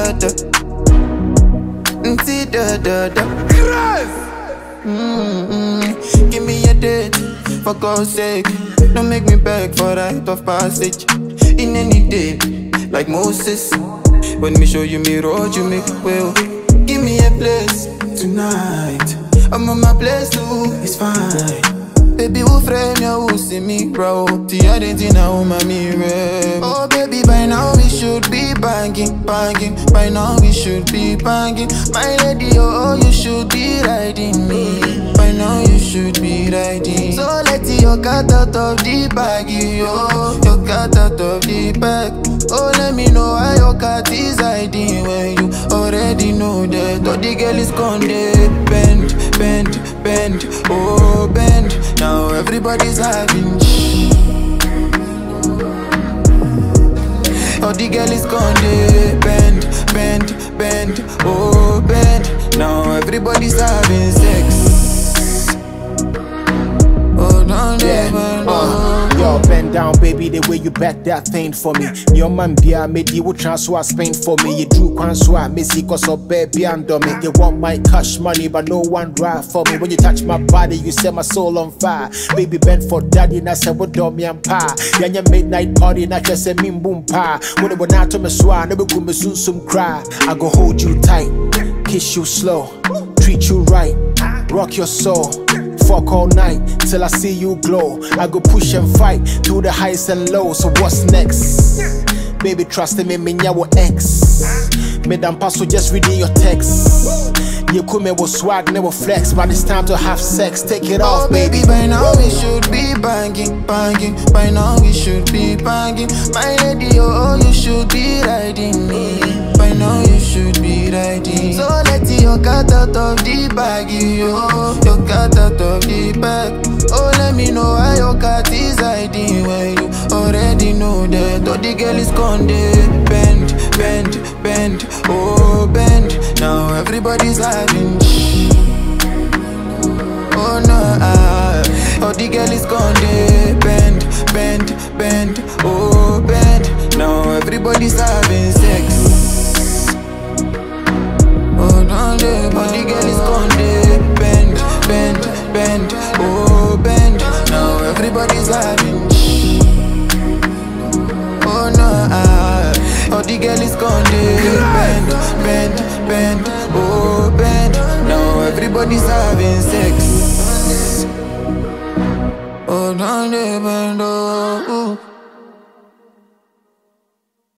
da. See da da da. Give me a date, for God's sake. Don't make me beg for rite of passage. In any day, like Moses. When me show you me road, you make well. Give me a place tonight. I'm on my place too, it's fine. Baby, who frame you, who see me grow? See, I didn't know my mirror. Oh, baby, by now we should be banging, banging. By now we should be banging. My lady, oh, you should be riding me. By now you should be riding. So let your cat out of the bag, yo. Your cat out of the bag. Oh, let me know why your cat is hiding when you already know that. Oh, the girl is gone, bend, bend, bend, oh, bend. Now everybody's having oh, the girl is gone, bend, bend, bend, oh, bend. Now everybody's having sex. Oh, no, Yo, bend down, baby, the way you back that thing for me. Your man be I made you would transfer Spain for me. You drew so I miss you cause of baby and me. You want my cash money, but no one drive for me. When you touch my body, you set my soul on fire. Baby, bend for daddy, and I said, what do me and pa? Yan midnight party, and I just said, me boom pa. When it went out to me swan, never come soon some cry. I go hold you tight, kiss you slow, treat you right, rock your soul. Fuck all night till I see you glow. I go push and fight through the highs and lows. So what's next? Baby, trust me, me nyawo ex. Me damn pass, so just reading your text. You come with swag, never flex, but it's time to have sex. Take it off, baby. By now we should be banging, banging. By now we should be banging. My lady, oh, you should be riding me. By now you should be riding. So let your cat out of the bag, yo. Your cat out of the bag. Oh, let me know why your cat is hiding when you already know that. Oh, the girl is gone, bend, bend, bend, oh, bend. Now everybody's having oh no, oh, the girl is gone, bend, bend, bend, oh, bend. Now everybody's having sex. Oh no, the girl is gone, bend, bend, bend, oh, bend. Now everybody's having oh no, oh, the girl is gone, bend, bend, bend, oh, bend. Now everybody's having sex. Oh, no, bend, oh.